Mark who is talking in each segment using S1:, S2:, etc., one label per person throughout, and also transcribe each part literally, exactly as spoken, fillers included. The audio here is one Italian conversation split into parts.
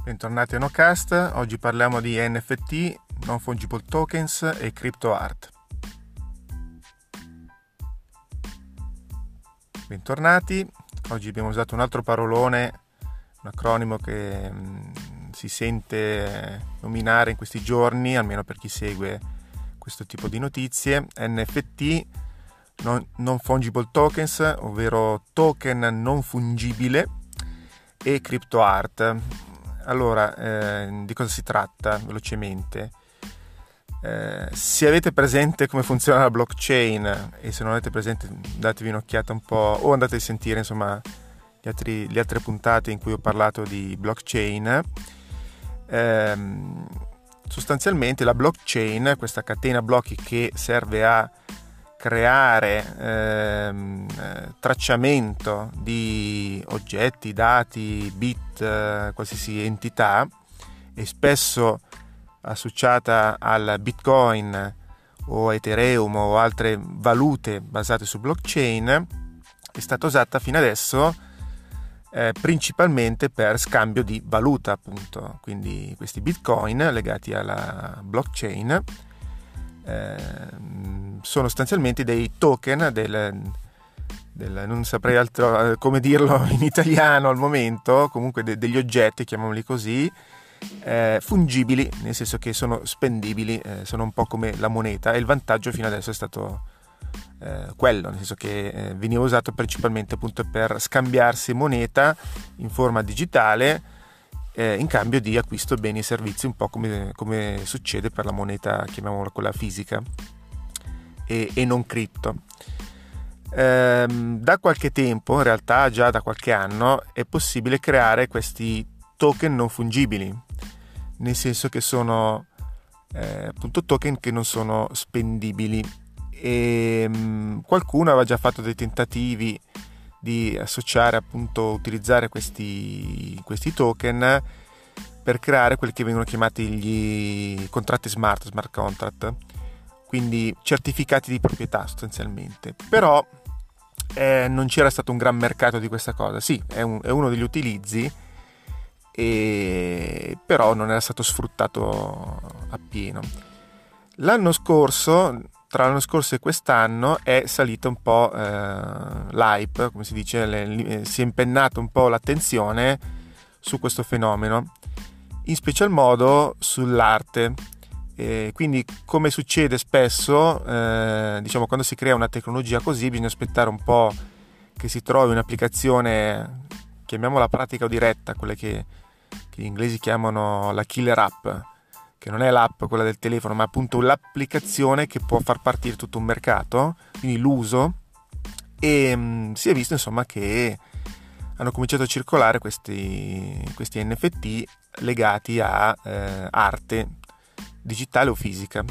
S1: Bentornati a NoCast. Oggi parliamo di N F T, Non Fungible Tokens e Crypto Art. Bentornati. Oggi abbiamo usato un altro parolone, un acronimo che mh, si sente nominare in questi giorni, almeno per chi segue questo tipo di notizie. N F T, Non, non Fungible Tokens, ovvero token non fungibile, e Crypto Art. Allora, eh, di cosa si tratta velocemente? Eh, se avete presente come funziona la blockchain, e se non avete presente datevi un'occhiata un po', o andate a sentire insomma gli altri, le altre puntate in cui ho parlato di blockchain. ehm, sostanzialmente la blockchain, questa catena blocchi che serve a creare ehm, tracciamento di oggetti, dati, bit, eh, qualsiasi entità, e spesso associata al Bitcoin o Ethereum o altre valute basate su blockchain, è stata usata fino adesso eh, principalmente per scambio di valuta, appunto. Quindi questi Bitcoin legati alla blockchain eh, sono sostanzialmente dei token del, del non saprei altro come dirlo in italiano al momento, comunque de, degli oggetti, chiamiamoli così, eh, fungibili, nel senso che sono spendibili, eh, sono un po' come la moneta, e il vantaggio fino adesso è stato eh, quello, nel senso che eh, veniva usato principalmente appunto per scambiarsi moneta in forma digitale eh, in cambio di acquisto beni e servizi, un po' come, come succede per la moneta, chiamiamola quella fisica e, e non cripto. Ehm, da qualche tempo, in realtà già da qualche anno, è possibile creare questi token non fungibili, nel senso che sono eh, appunto token che non sono spendibili, e mh, qualcuno aveva già fatto dei tentativi di associare, appunto utilizzare questi, questi token per creare quelli che vengono chiamati gli contratti smart, smart contract, quindi certificati di proprietà sostanzialmente. Però eh, non c'era stato un gran mercato di questa cosa. Sì, è, un, è uno degli utilizzi, e però non era stato sfruttato appieno. L'anno scorso, tra l'anno scorso e quest'anno, è salito un po' eh, l'hype, come si dice, le, si è impennata un po' l'attenzione su questo fenomeno, in special modo sull'arte. E quindi, come succede spesso, eh, diciamo, quando si crea una tecnologia così, bisogna aspettare un po' che si trovi un'applicazione, chiamiamola pratica o diretta, quelle che, che gli inglesi chiamano la killer app, che non è l'app quella del telefono, ma appunto l'applicazione che può far partire tutto un mercato, quindi l'uso. E mh, si è visto insomma che hanno cominciato a circolare questi, questi N F T legati a eh, arte digitale o fisica.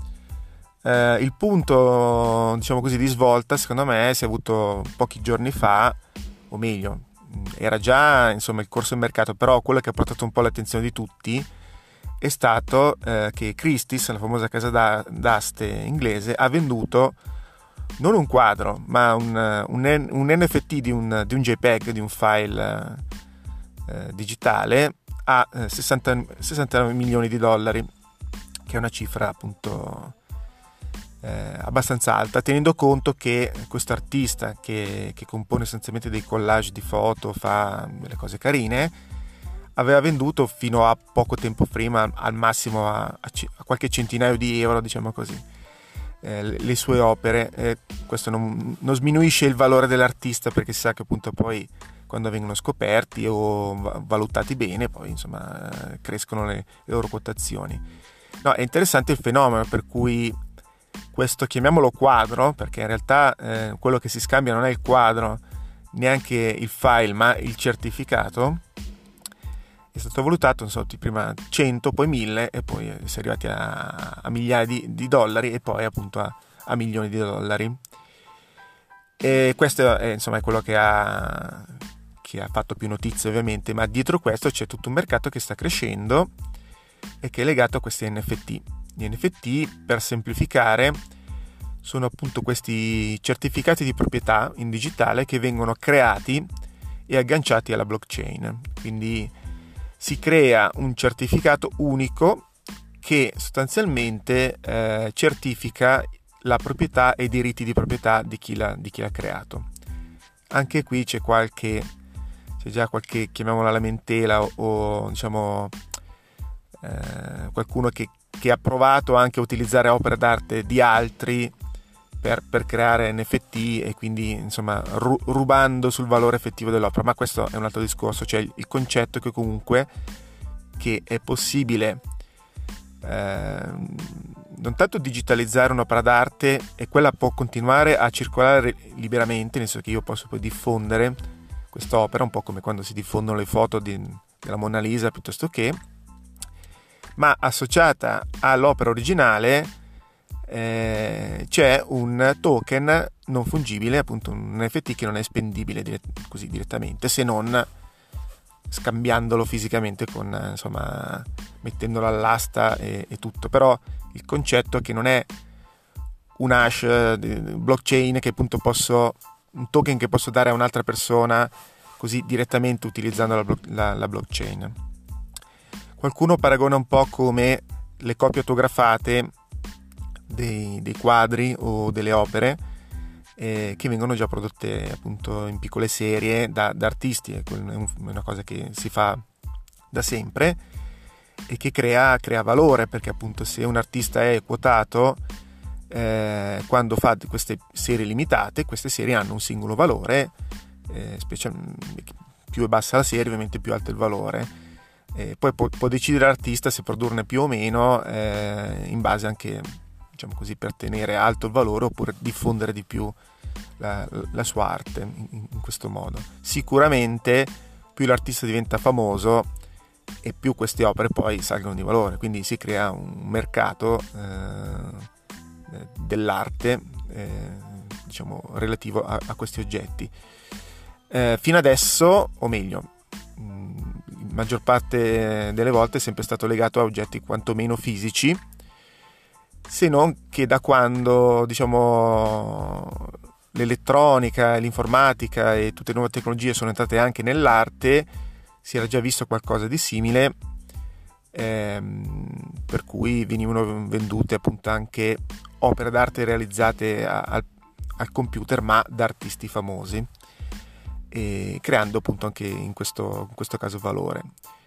S1: Eh, il punto, diciamo così, di svolta, secondo me, si è avuto pochi giorni fa, o meglio, era già insomma il corso del mercato, però quello che ha portato un po' l'attenzione di tutti è stato eh, che Christie's, la famosa casa d'aste inglese, ha venduto non un quadro, ma un, un, un N F T di un, di un JPEG, di un file eh, digitale, a eh, sessanta, sessanta milioni di dollari, che è una cifra appunto eh, abbastanza alta, tenendo conto che questo artista che, che compone essenzialmente dei collage di foto, fa delle cose carine, aveva venduto fino a poco tempo prima al massimo a, a, a qualche centinaio di euro, diciamo così, eh, le sue opere. Eh, questo non, non sminuisce il valore dell'artista, perché si sa che appunto poi quando vengono scoperti o valutati bene, poi insomma crescono le, le loro quotazioni. No, è interessante il fenomeno per cui questo, chiamiamolo quadro, perché in realtà eh, quello che si scambia non è il quadro, neanche il file, ma il certificato, è stato valutato, non so, prima cento, poi mille, e poi si è arrivati a, a migliaia di, di dollari, e poi appunto a, a milioni di dollari. E questo è, insomma, è quello che ha, che ha fatto più notizie, ovviamente, ma dietro questo c'è tutto un mercato che sta crescendo e che è legato a questi N F T. Gli N F T, per semplificare, sono appunto questi certificati di proprietà in digitale che vengono creati e agganciati alla blockchain. Quindi si crea un certificato unico che sostanzialmente eh, certifica la proprietà e i diritti di proprietà di chi l'ha, di chi l'ha creato. Anche qui c'è qualche, c'è già qualche, chiamiamola lamentela, o, o diciamo eh, qualcuno che, che ha provato anche a utilizzare opere d'arte di altri per, per creare N F T e quindi insomma ru- rubando sul valore effettivo dell'opera, ma questo è un altro discorso. Cioè il, il concetto è che comunque che è possibile eh, non tanto digitalizzare un'opera d'arte, e quella può continuare a circolare liberamente, nel senso che io posso poi diffondere quest'opera, un po' come quando si diffondono le foto di, della Mona Lisa piuttosto che, ma associata all'opera originale eh, c'è un token non fungibile, appunto un N F T che non è spendibile dire, così direttamente, se non scambiandolo fisicamente con, insomma, mettendolo all'asta e, e tutto. Però il concetto è che non è un hash blockchain che appunto posso, un token che posso dare a un'altra persona così direttamente utilizzando la, la, la blockchain. Qualcuno paragona un po' come le copie autografate dei, dei quadri o delle opere eh, che vengono già prodotte appunto in piccole serie da, da artisti. È una cosa che si fa da sempre e che crea, crea valore, perché appunto se un artista è quotato eh, quando fa queste serie limitate, queste serie hanno un singolo valore, eh, specialmente più è bassa la serie ovviamente più alto il valore. Eh, poi può, può decidere l'artista se produrne più o meno eh, in base anche, diciamo così, per tenere alto il valore oppure diffondere di più la, la sua arte in, in questo modo. Sicuramente più l'artista diventa famoso e più queste opere poi salgono di valore, quindi si crea un mercato eh, dell'arte eh, diciamo relativo a, a questi oggetti. Eh, fino adesso, o meglio, la maggior parte delle volte è sempre stato legato a oggetti quantomeno fisici, se non che da quando, diciamo, l'elettronica, l'informatica e tutte le nuove tecnologie sono entrate anche nell'arte, si era già visto qualcosa di simile, ehm, per cui venivano vendute appunto anche opere d'arte realizzate a, a, al computer ma da artisti famosi, e creando appunto anche in questo, in questo caso valore.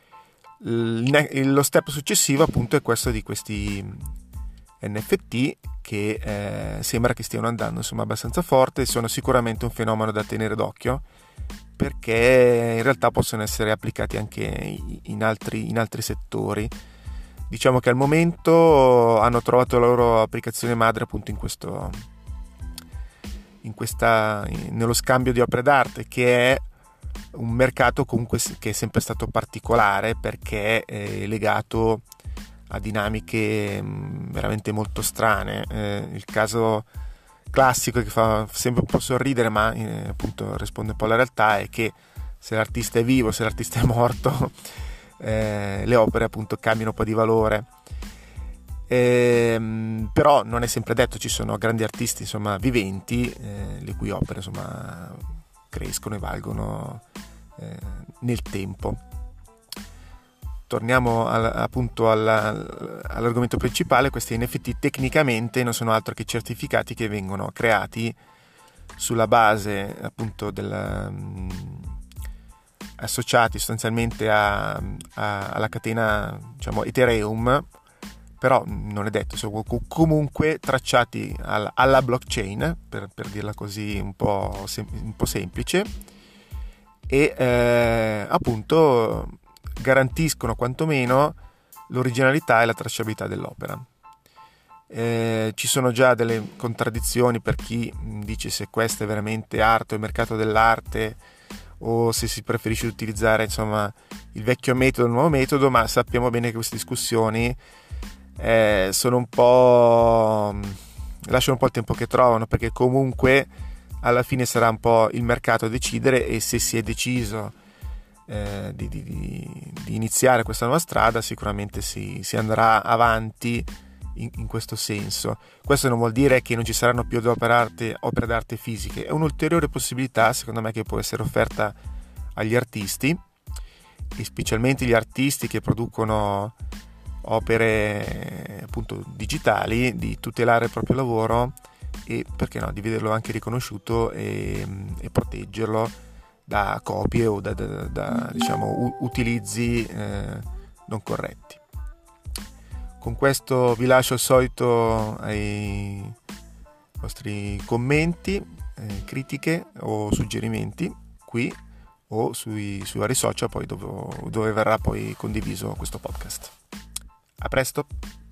S1: Lo step successivo appunto è questo di questi N F T che eh, sembra che stiano andando insomma abbastanza forte, sono sicuramente un fenomeno da tenere d'occhio, perché in realtà possono essere applicati anche in altri, in altri settori. Diciamo che al momento hanno trovato la loro applicazione madre appunto in questo in questa, nello scambio di opere d'arte, che è un mercato comunque che è sempre stato particolare perché è legato a dinamiche veramente molto strane. Eh, il caso classico che fa sempre un po' sorridere ma eh, appunto risponde un po' alla realtà è che se l'artista è vivo, se l'artista è morto eh, le opere appunto cambiano un po' di valore. Eh, però non è sempre detto, ci sono grandi artisti insomma viventi eh, le cui opere insomma crescono e valgono eh, nel tempo. Torniamo al, appunto alla, all'argomento principale. Questi N F T tecnicamente non sono altro che certificati che vengono creati sulla base appunto del um, associati sostanzialmente a, a, alla catena diciamo Ethereum, però non è detto, sono comunque tracciati alla, alla blockchain, per, per dirla così un po', sem- un po' semplice, e eh, appunto garantiscono quantomeno l'originalità e la tracciabilità dell'opera. Eh, ci sono già delle contraddizioni per chi dice se questa è veramente arte o il mercato dell'arte, o se si preferisce utilizzare insomma il vecchio metodo o il nuovo metodo, ma sappiamo bene che queste discussioni Eh, sono un po' lasciano un po' il tempo che trovano, perché comunque alla fine sarà un po' il mercato a decidere, e se si è deciso eh, di, di, di iniziare questa nuova strada sicuramente si, si andrà avanti in, in questo senso. Questo non vuol dire che non ci saranno più opere d'arte, opere d'arte fisiche, è un'ulteriore possibilità secondo me che può essere offerta agli artisti, e specialmente gli artisti che producono opere appunto digitali, di tutelare il proprio lavoro e, perché no, di vederlo anche riconosciuto e, e proteggerlo da copie o da, da, da diciamo u- utilizzi eh, non corretti. Con questo vi lascio al solito ai vostri commenti, eh, critiche o suggerimenti qui o sui, sui vari social poi dove, dove verrà poi condiviso questo podcast. A presto!